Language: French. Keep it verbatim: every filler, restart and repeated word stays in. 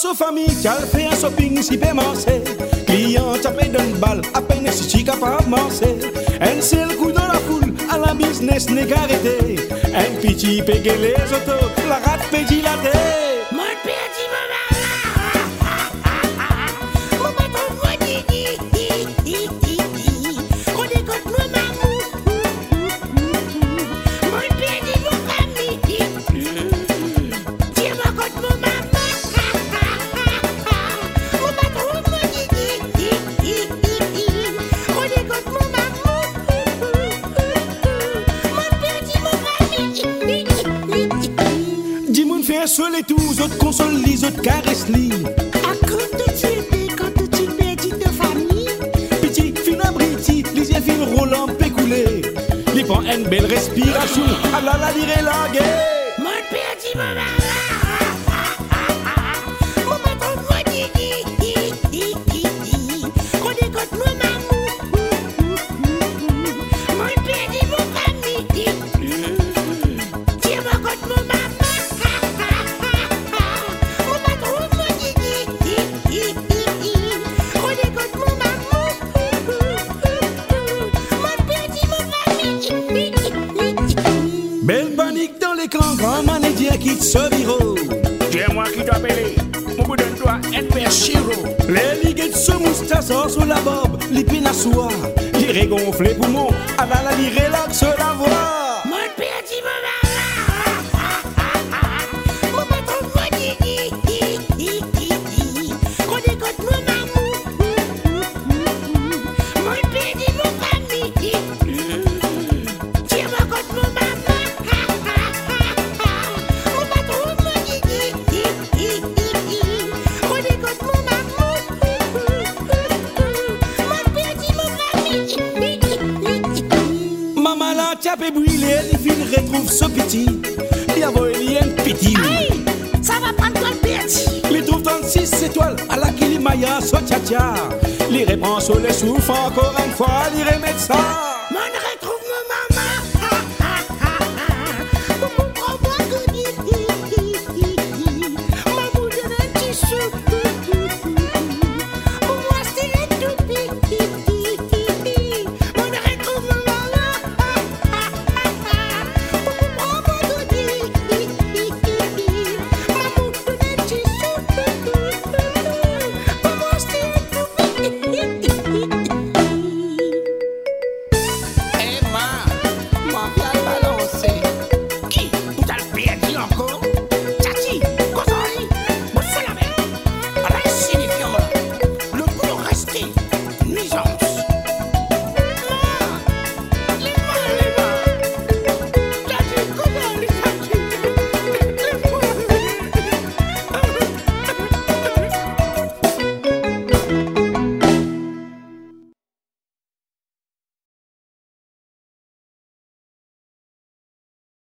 sa famille, qui a fait un shopping si pémancé. Client, t'as payé d'une balle, à peine si tu es capable de mancer. Un seul coup dans la foule, à la business n'est qu'arrêté. Un petit pégué les autos, la rate pédit la tête. Mon petit maman, mon patron moi dit, on écoute mon maman, mon petit mon famille, tiens moi contre mon maman, mon patron moi dit, on écoute mon maman, mon petit mon famille. Dis-moi, fais un seul et tout, autres consoles, les autres caresses, les. À quand tu es, quand tu es dit de famille, Petit, fin abriti, les yeux fin roulant, pécoulé. Les prend une belle respiration, à la la lire la guerre. mon petit maman, mon patron moi dit, on écoute mon maman, mon petit mon famille, tiens moi contre mon maman, mon patron moi dit, on écoute mon maman, mon petit mon famille. Belle panique dans l'écran, grand manager quitte ce bureau. C'est moi qui t'appelle. Mon bout de toi, N P S Chiro. Les ligues de ce moustache sur la bob, les pinassoirs, les régonflés poumons, à la la li relaxe la voix. Mon petit maman, mon patron moi dit, on écoute mon maman, mon petit mon famille, tiens moi contre mon maman, mon patron moi dit, on écoute mon maman, mon petit mon famille. Maman la tape et brûlée, les filles retrouvent ce petit. Il y a un petit. Aïe, ça va prendre toi le petit. Les trouve trente-six étoiles à la Kilimaya, so tcha tcha. Les reprend sur les souffles encore une fois, les remettent ça.